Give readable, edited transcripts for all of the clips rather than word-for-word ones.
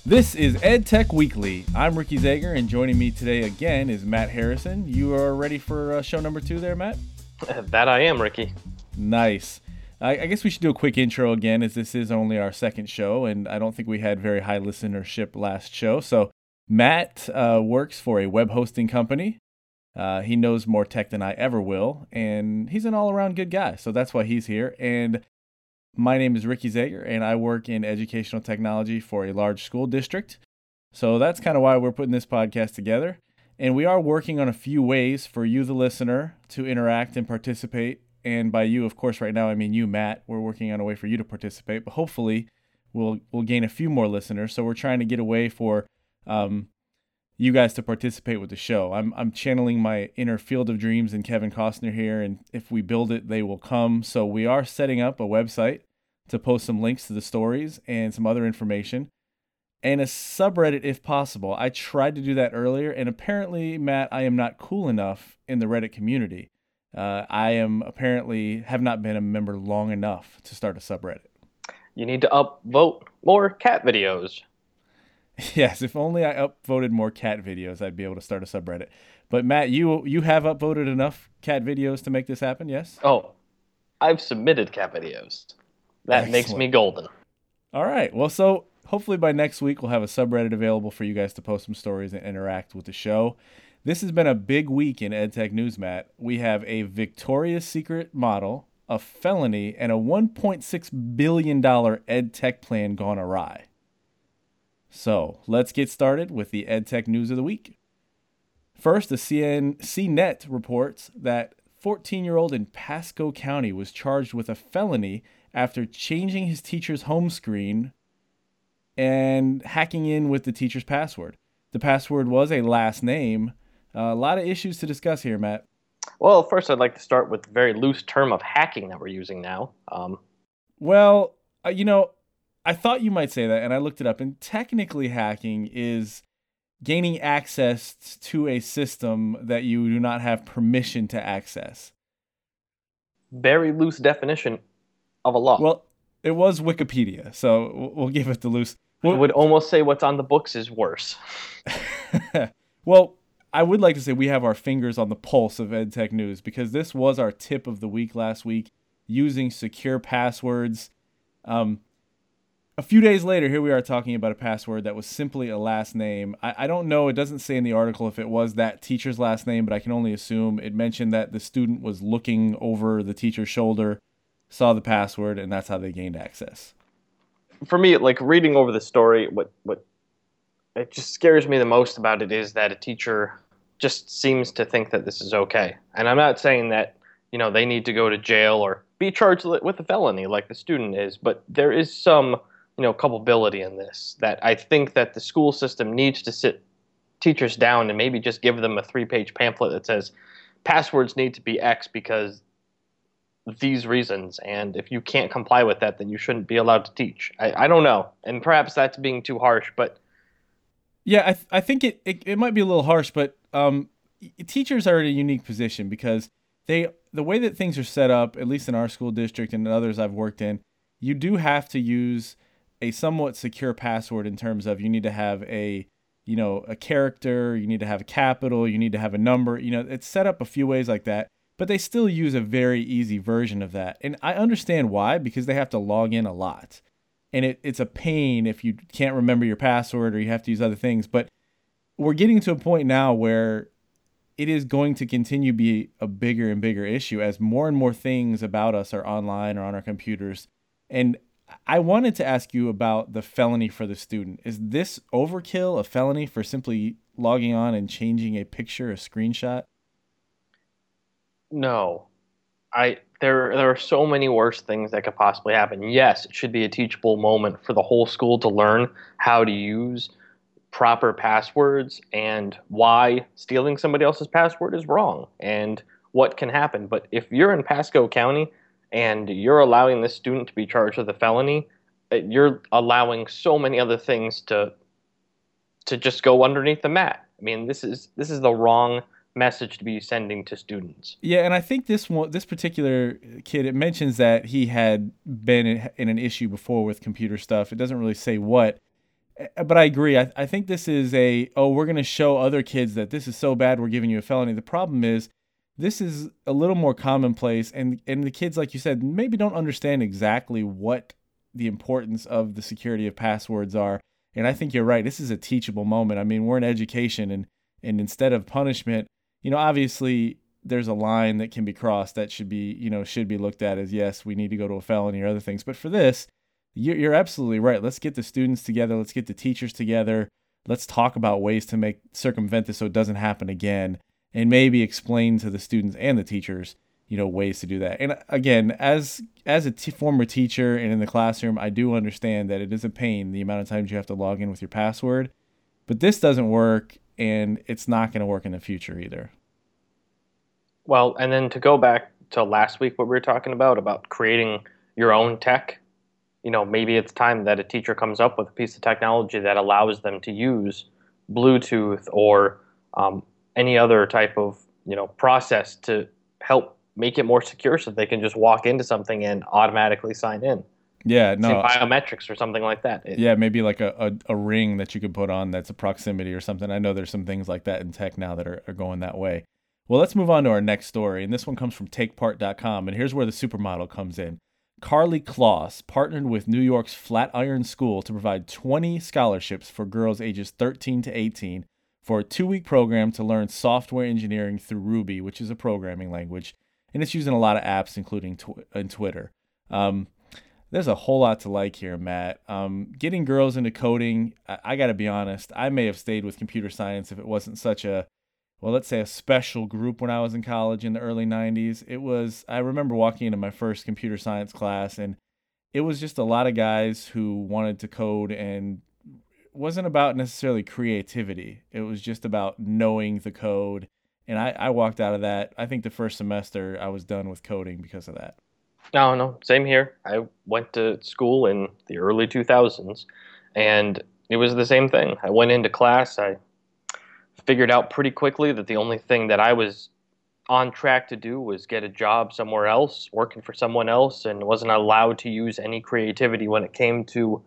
This is EdTech Weekly. I'm Ricky Zager, and joining me today again is Matt Harrison. You are ready for show number 2 there, Matt? That I am, Ricky. Nice. I guess we should do a quick intro again, as this is only our second show, and I don't think we had very high listenership last show. So Matt works for a web hosting company. He knows more tech than I ever will, and he's an all-around good guy, so that's why he's here. And my name is Ricky Zager, and I work in educational technology for a large school district. So that's kind of why we're putting this podcast together. And we are working on a few ways for you, the listener, to interact and participate. And by you, of course, right now, I mean you, Matt. We're working on a way for you to participate, but hopefully we'll gain a few more listeners. So we're trying to get a way for you guys to participate with the show. I'm channeling my inner Field of Dreams and Kevin Costner here, and if we build it, they will come. So we are setting up a website to post some links to the stories and some other information, and a subreddit if possible. I tried to do that earlier, and apparently, Matt, I am not cool enough in the Reddit community. I have not been a member long enough to start a subreddit. You need to upvote more cat videos. Yes, if only I upvoted more cat videos, I'd be able to start a subreddit. But Matt, you have upvoted enough cat videos to make this happen, yes? Oh, I've submitted cat videos. That Excellent. Makes me golden. All right. Well, so hopefully by next week, we'll have a subreddit available for you guys to post some stories and interact with the show. This has been a big week in EdTech news, Matt. We have a Victoria's Secret model, a felony, and a $1.6 billion EdTech plan gone awry. So let's get started with the EdTech news of the week. First, the CNET reports that 14-year-old in Pasco County was charged with a felony after changing his teacher's home screen and hacking in with the teacher's password. The password was a last name. A lot of issues to discuss here, Matt. Well, first I'd like to start with the very loose term of hacking that we're using now. I thought you might say that, and I looked it up, and technically hacking is gaining access to a system that you do not have permission to access. Very loose definition of a law. Well, it was Wikipedia, so we'll give it the loose. I would almost say what's on the books is worse. Well, I would like to say we have our fingers on the pulse of EdTech news, because this was our tip of the week last week, using secure passwords. A few days later, here we are talking about a password that was simply a last name. I don't know, it doesn't say in the article if it was that teacher's last name, but I can only assume it mentioned that the student was looking over the teacher's shoulder, saw the password, and that's how they gained access. For me, like reading over the story, what it just scares me the most about it is that a teacher just seems to think that this is okay. And I'm not saying that, they need to go to jail or be charged with a felony like the student is, but there is some culpability in this, that I think that the school system needs to sit teachers down and maybe just give them a 3-page pamphlet that says passwords need to be X because of these reasons, and if you can't comply with that, then you shouldn't be allowed to teach. I don't know, and perhaps that's being too harsh, but yeah, I think it might be a little harsh, but teachers are in a unique position because the way that things are set up, at least in our school district and others I've worked in, you do have to use a somewhat secure password in terms of you need to have a character, you need to have a capital, you need to have a number. It's set up a few ways like that, but they still use a very easy version of that. And I understand why, because they have to log in a lot. And it's a pain if you can't remember your password or you have to use other things. But we're getting to a point now where it is going to continue to be a bigger and bigger issue as more and more things about us are online or on our computers. And I wanted to ask you about the felony for the student. Is this overkill, a felony for simply logging on and changing a picture, a screenshot? No. There are so many worse things that could possibly happen. Yes, it should be a teachable moment for the whole school to learn how to use proper passwords and why stealing somebody else's password is wrong and what can happen. But if you're in Pasco County and you're allowing this student to be charged with a felony, you're allowing so many other things to just go underneath the mat. I mean, this is the wrong message to be sending to students. Yeah, and I think this particular kid, it mentions that he had been in an issue before with computer stuff. It doesn't really say what. But I agree. I think this is we're going to show other kids that this is so bad, we're giving you a felony. The problem is this is a little more commonplace, and the kids, like you said, maybe don't understand exactly what the importance of the security of passwords are. And I think you're right. This is a teachable moment. I mean, we're in education, and instead of punishment, obviously there's a line that can be crossed that should be looked at as, yes, we need to go to a felony or other things. But for this, you're absolutely right. Let's get the students together. Let's get the teachers together. Let's talk about ways to circumvent this so it doesn't happen again, and maybe explain to the students and the teachers, ways to do that. And again, as a former teacher and in the classroom, I do understand that it is a pain, the amount of times you have to log in with your password, but this doesn't work, and it's not going to work in the future either. Well, and then to go back to last week, what we were talking about creating your own tech, maybe it's time that a teacher comes up with a piece of technology that allows them to use Bluetooth or any other type of, process to help make it more secure so they can just walk into something and automatically sign in. Yeah, no. Say biometrics or something like that. Yeah, maybe like a ring that you could put on that's a proximity or something. I know there's some things like that in tech now that are going that way. Well, let's move on to our next story, and this one comes from TakePart.com, and here's where the supermodel comes in. Karlie Kloss partnered with New York's Flatiron School to provide 20 scholarships for girls ages 13 to 18 for a 2-week program to learn software engineering through Ruby, which is a programming language, and it's used in a lot of apps, including Twitter. There's a whole lot to like here, Matt. Getting girls into coding, I got to be honest, I may have stayed with computer science if it wasn't such a special group when I was in college in the early 90s. I remember walking into my first computer science class, and it was just a lot of guys who wanted to code, and it wasn't about necessarily creativity. It was just about knowing the code. And I walked out of that. I think the first semester I was done with coding because of that. No, same here. I went to school in the early 2000s, and it was the same thing. I went into class, I figured out pretty quickly that the only thing that I was on track to do was get a job somewhere else, working for someone else, and wasn't allowed to use any creativity when it came to,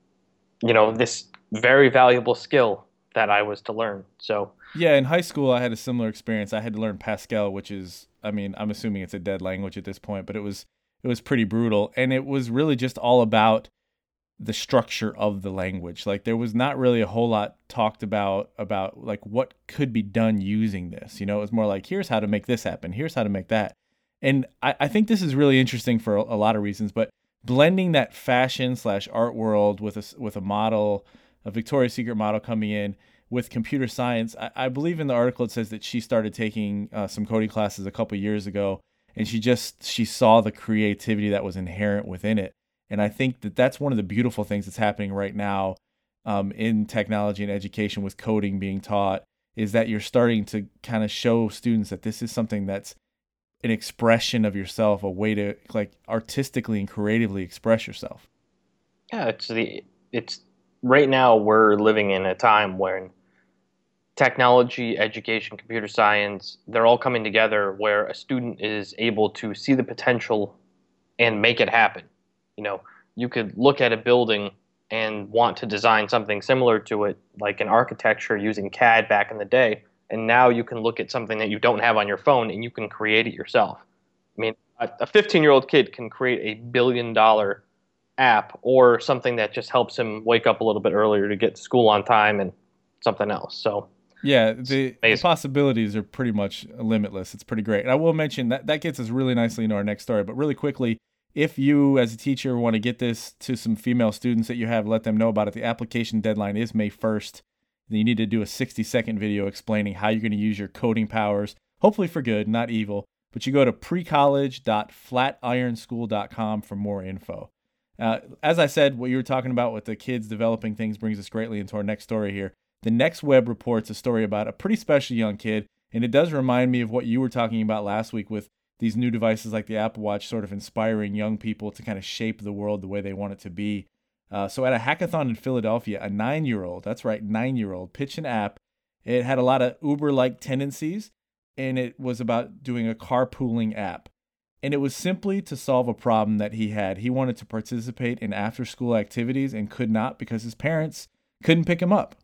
this very valuable skill that I was to learn. So yeah, in high school I had a similar experience. I had to learn Pascal, which is, I'm assuming it's a dead language at this point, but it was pretty brutal, and it was really just all about the structure of the language. Like, there was not really a whole lot talked about like what could be done using this. It was more like, here's how to make this happen, here's how to make that. And I think this is really interesting for a lot of reasons, but blending that fashion/art world with a model, a Victoria's Secret model coming in with computer science. I believe in the article it says that she started taking some coding classes a couple years ago, and she saw the creativity that was inherent within it. And I think that that's one of the beautiful things that's happening right now in technology and education with coding being taught, is that you're starting to kind of show students that this is something that's an expression of yourself, a way to like artistically and creatively express yourself. Yeah, it's right now we're living in a time when technology, education, computer science, they're all coming together where a student is able to see the potential and make it happen. You could look at a building and want to design something similar to it, like an architecture using CAD back in the day, and now you can look at something that you don't have on your phone and you can create it yourself. A 15-year-old kid can create a billion-dollar app or something that just helps him wake up a little bit earlier to get to school on time and something else. So yeah, the possibilities are pretty much limitless. It's pretty great. And I will mention that gets us really nicely into our next story, but really quickly, if you, as a teacher, want to get this to some female students that you have, let them know about it. The application deadline is May 1st. Then you need to do a 60-second video explaining how you're going to use your coding powers, hopefully for good, not evil. But you go to precollege.flatironschool.com for more info. As I said, what you were talking about with the kids developing things brings us greatly into our next story here. The Next Web reports a story about a pretty special young kid, and it does remind me of what you were talking about last week with these new devices like the Apple Watch sort of inspiring young people to kind of shape the world the way they want it to be. So at a hackathon in Philadelphia, a 9-year-old, that's right, 9-year-old, pitched an app. It had a lot of Uber-like tendencies, and it was about doing a carpooling app. And it was simply to solve a problem that he had. He wanted to participate in after-school activities and could not because his parents couldn't pick them up.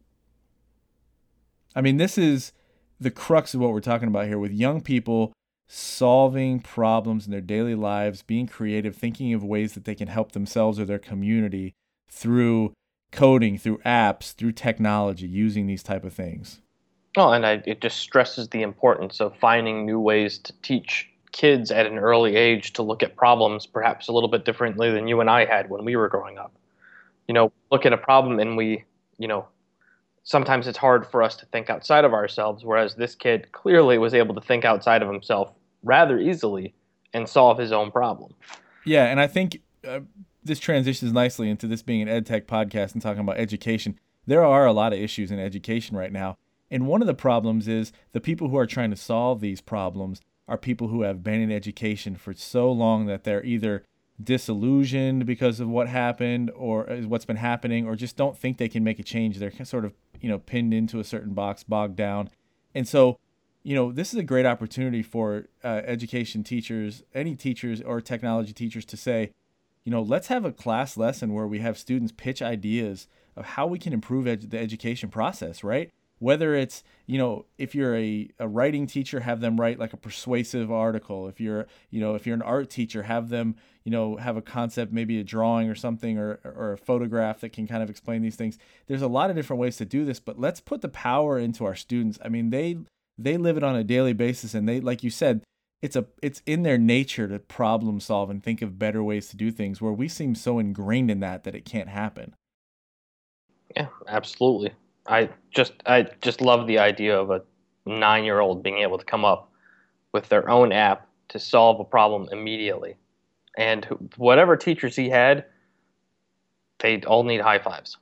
I mean, this is the crux of what we're talking about here with young people solving problems in their daily lives, being creative, thinking of ways that they can help themselves or their community through coding, through apps, through technology, using these type of things. Oh, and it just stresses the importance of finding new ways to teach kids at an early age to look at problems perhaps a little bit differently than you and I had when we were growing up. Look at a problem and sometimes it's hard for us to think outside of ourselves, whereas this kid clearly was able to think outside of himself rather easily and solve his own problem. Yeah, and I think this transitions nicely into this being an EdTech podcast and talking about education. There are a lot of issues in education right now, and one of the problems is the people who are trying to solve these problems are people who have been in education for so long that they're either disillusioned because of what happened or what's been happening, or just don't think they can make a change. They're sort of, pinned into a certain box, bogged down. And so, this is a great opportunity for education teachers, any teachers or technology teachers to say, let's have a class lesson where we have students pitch ideas of how we can improve the education process, right? Whether it's, if you're a writing teacher, have them write like a persuasive article. If you're an art teacher, have them, have a concept, maybe a drawing or something, or a photograph that can kind of explain these things. There's a lot of different ways to do this, but let's put the power into our students. I mean, they live it on a daily basis, and they, like you said, it's in their nature to problem solve and think of better ways to do things, where we seem so ingrained in that it can't happen. Yeah, absolutely. I just love the idea of a 9-year-old being able to come up with their own app to solve a problem immediately. And whatever teachers he had, they all need high fives.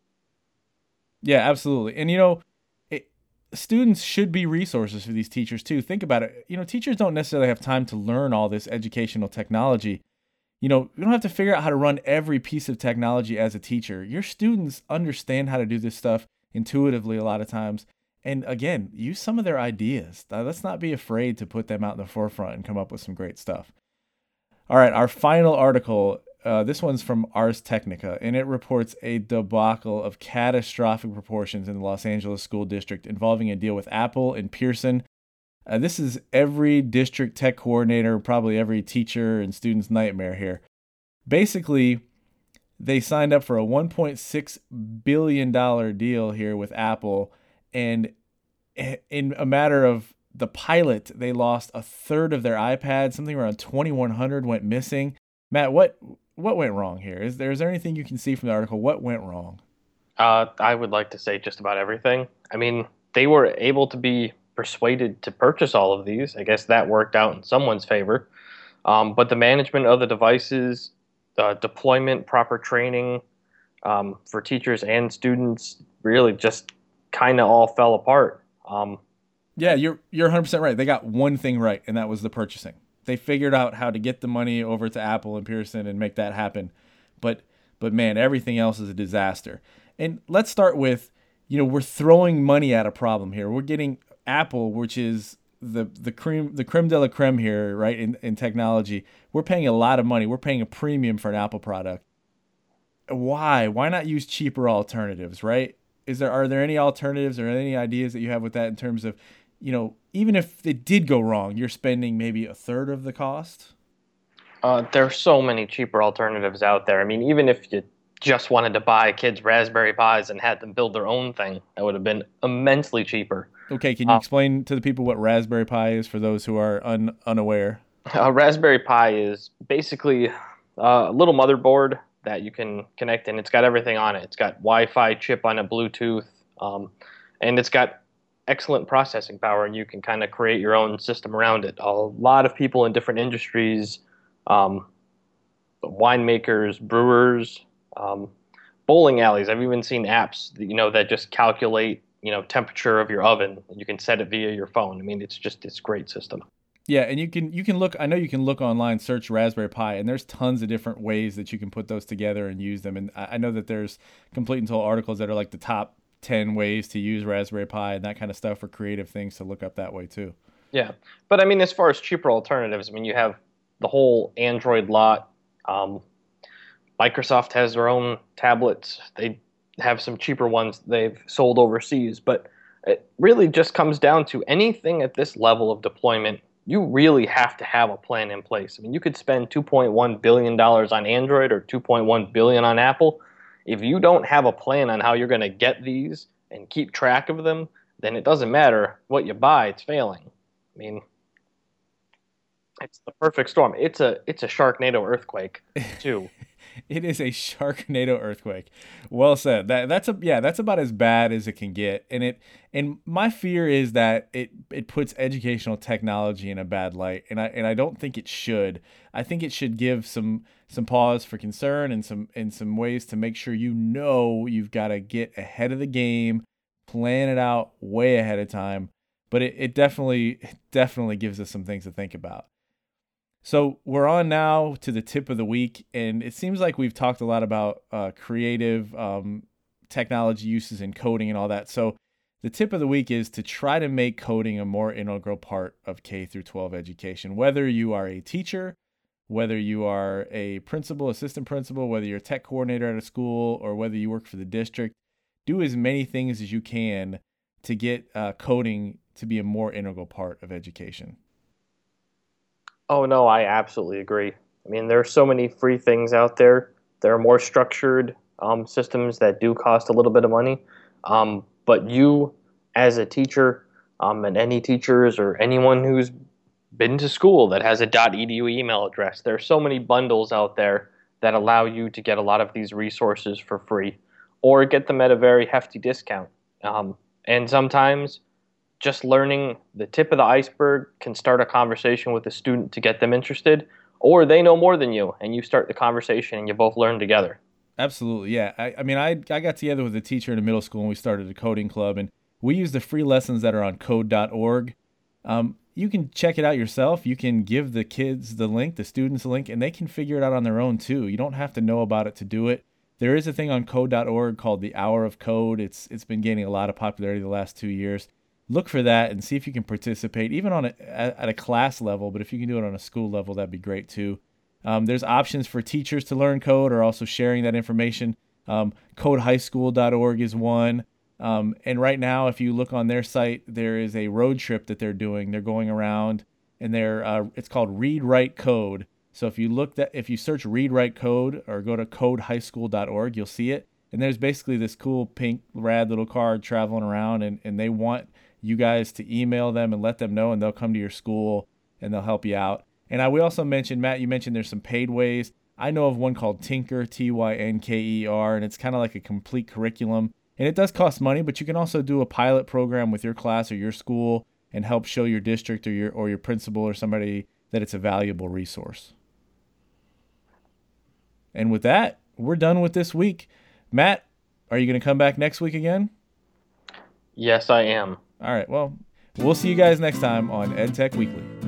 Yeah, absolutely. And students should be resources for these teachers too. Think about it. Teachers don't necessarily have time to learn all this educational technology. You don't have to figure out how to run every piece of technology as a teacher. Your students understand how to do this stuff intuitively a lot of times. And again, use some of their ideas. Let's not be afraid to put them out in the forefront and come up with some great stuff. All right, our final article, this one's from Ars Technica, and it reports a debacle of catastrophic proportions in the Los Angeles School District involving a deal with Apple and Pearson. This is every district tech coordinator, probably every teacher and student's nightmare here. Basically, they signed up for a $1.6 billion deal here with Apple, and in a matter of the pilot, they lost a third of their iPads. Something around 2,100 went missing. Matt, what went wrong here? Is there anything you can see from the article? What went wrong? I would like to say just about everything. I mean, they were able to be persuaded to purchase all of these. I guess that worked out in someone's favor. But the management of the devices, deployment, proper training for teachers and students really just kind of all fell apart. Yeah, you're 100% right. They got one thing right, and that was the purchasing. They figured out how to get the money over to Apple and Pearson and make that happen. But man, everything else is a disaster. And let's start with, we're throwing money at a problem here. We're getting Apple, which is the creme de la creme here, right, in technology. We're paying a lot of money. We're paying a premium for an Apple product. Why not use cheaper alternatives, right? Are there any alternatives or any ideas that you have with that in terms of, even if it did go wrong, you're spending maybe a third of the cost? There are so many cheaper alternatives out there. I mean, even if you just wanted to buy kids Raspberry Pis and had them build their own thing, that would have been immensely cheaper. Okay, can you explain to the people what Raspberry Pi is for those who are unaware? A Raspberry Pi is basically a little motherboard that you can connect, and it's got everything on it. It's got Wi-Fi chip on it, Bluetooth, and it's got excellent processing power, and you can kind of create your own system around it. A lot of people in different industries, winemakers, brewers, bowling alleys. I've even seen apps that just calculate temperature of your oven. You can set it via your phone. I mean, it's a great system. Yeah, and you can look. I know you can look online, search Raspberry Pi, and there's tons of different ways that you can put those together and use them. And I know that there's complete and total articles that are like the top 10 ways to use Raspberry Pi and that kind of stuff for creative things to look up that way too. Yeah, but I mean, as far as cheaper alternatives, I mean, you have the whole Android lot. Microsoft has their own tablets. have some cheaper ones they've sold overseas. But it really just comes down to anything at this level of deployment. You really have to have a plan in place. I mean, you could spend $2.1 billion on Android or $2.1 billion on Apple. If you don't have a plan on how you're going to get these and keep track of them, then it doesn't matter what you buy, it's failing. I mean, it's the perfect storm. It's a Sharknado earthquake too. It is a Sharknado earthquake. Well said. That's about as bad as it can get. And my fear is that it puts educational technology in a bad light. And I don't think it should. I think it should give some pause for concern and some ways to make sure you've got to get ahead of the game, plan it out way ahead of time. But it definitely gives us some things to think about. So we're on now to the tip of the week, and it seems like we've talked a lot about creative technology uses in coding and all that. So the tip of the week is to try to make coding a more integral part of K through 12 education. Whether you are a teacher, whether you are a principal, assistant principal, whether you're a tech coordinator at a school, or whether you work for the district, do as many things as you can to get coding to be a more integral part of education. Oh no, I absolutely agree. I mean, there are so many free things out there. There are more structured systems that do cost a little bit of money. But you, as a teacher, and any teachers or anyone who's been to school that has a .edu email address, there are so many bundles out there that allow you to get a lot of these resources for free, or get them at a very hefty discount. And sometimes just learning the tip of the iceberg can start a conversation with a student to get them interested, or they know more than you and you start the conversation and you both learn together. Absolutely, yeah. I mean, I got together with a teacher in a middle school and we started a coding club, and we use the free lessons that are on code.org. You can check it out yourself. You can give the kids the link, the students the link, and they can figure it out on their own too. You don't have to know about it to do it. There is a thing on code.org called the Hour of Code. It's been gaining a lot of popularity the last 2 years. Look for that and see if you can participate, even at a class level. But if you can do it on a school level, that'd be great too. There's options for teachers to learn code or also sharing that information. Codehighschool.org is one. And right now, if you look on their site, there is a road trip that they're doing. They're going around, and it's called Read Write Code. So if you search Read Write Code or go to codehighschool.org, you'll see it. And there's basically this cool pink rad little card traveling around, and they want you guys to email them and let them know, and they'll come to your school and they'll help you out. And we also mentioned, Matt, you mentioned there's some paid ways. I know of one called Tynker, Tynker, and it's kind of like a complete curriculum. And it does cost money, but you can also do a pilot program with your class or your school and help show your district or your principal or somebody that it's a valuable resource. And with that, we're done with this week. Matt, are you going to come back next week again? Yes, I am. All right. Well, we'll see you guys next time on EdTech Weekly.